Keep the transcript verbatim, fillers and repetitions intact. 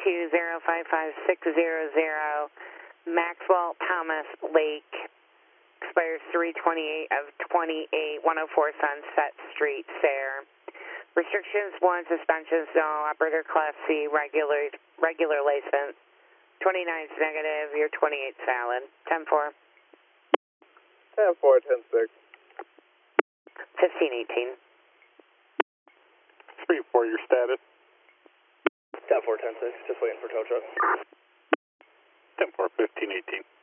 two zero five five six zero zero, Maxwell Thomas Lake, expires three twenty-eight of twenty-eight, one oh four Sunset Street, Sayre. Restrictions, one, suspensions, no, operator class C, regular, regular license. twenty-nine is negative, you're twenty-eight valid. ten four. ten four, ten six. fifteen eighteen. three four, your status. ten four, ten six, just waiting for tow truck. ten four, fifteen eighteen.